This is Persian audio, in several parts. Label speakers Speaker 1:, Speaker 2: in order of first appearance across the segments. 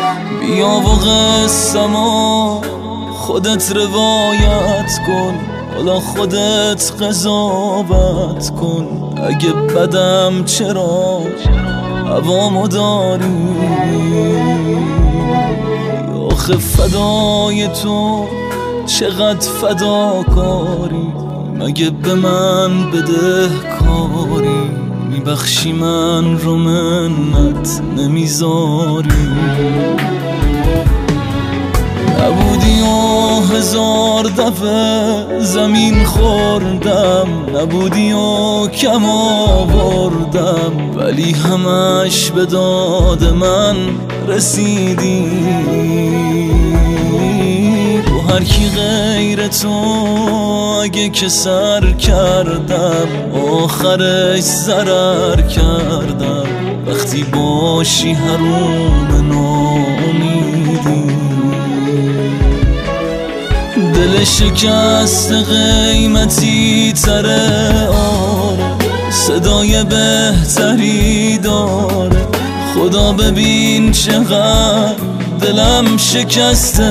Speaker 1: بیا و قصه‌مو خودت روایت کن، حالا خودت قضاوت کن. اگه بدم چرا هوامو داری، آخه فدای تو چقدر فداکاری. مگه به من بدهکاری، میبخشی من رو منت نمیذاری. نبودی و هزار دفعه زمین خوردم، نبودی و کم آوردم، ولی همش به داد من رسیدی. با هر کی غیر تو اگه که سر کردم، آخرش ضرر کردم. وقتی باشی حروم ناامیدی، دل شکست قیمتی تره، آره صدای بهتری داره. خدا ببین چقدر دلم شکسته.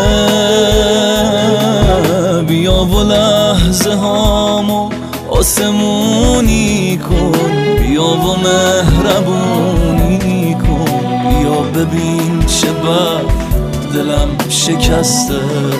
Speaker 1: بیا و لحظه هامو آسمونی کن، بیا و مهربونی کن. بیا ببین چه بد دلم شکسته.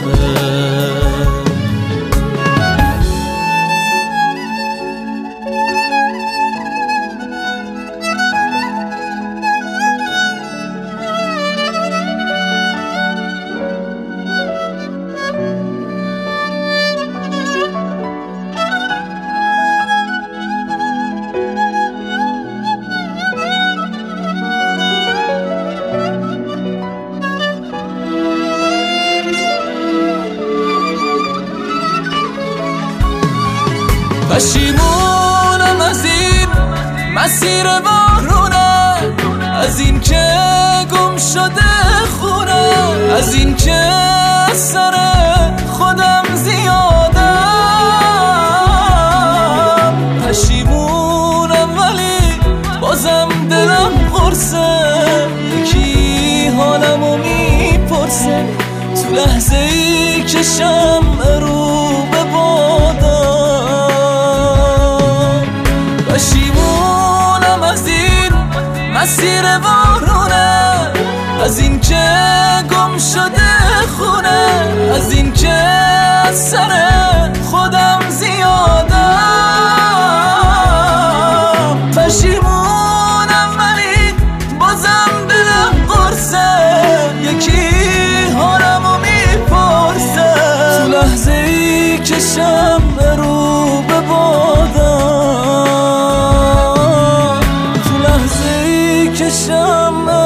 Speaker 1: پشیمونم از این مسیر بارونه، از این که گم شده خونه، از این که سر خودم زیادم. پشیمونم ولی بازم دلم قرصه، یکی حالمو میپرسه تو لحظه ای که شمع رو به بادم. پشیمونم از این مسیر وارونه، از این که گم شده خونه، از این که از سر خودم زیادم. پشیمونم ولی بازم دلم قرصه، یکی حالمو میپرسه تو لحظه ای که شمع رو به بادم، تو لحظه ای که شمع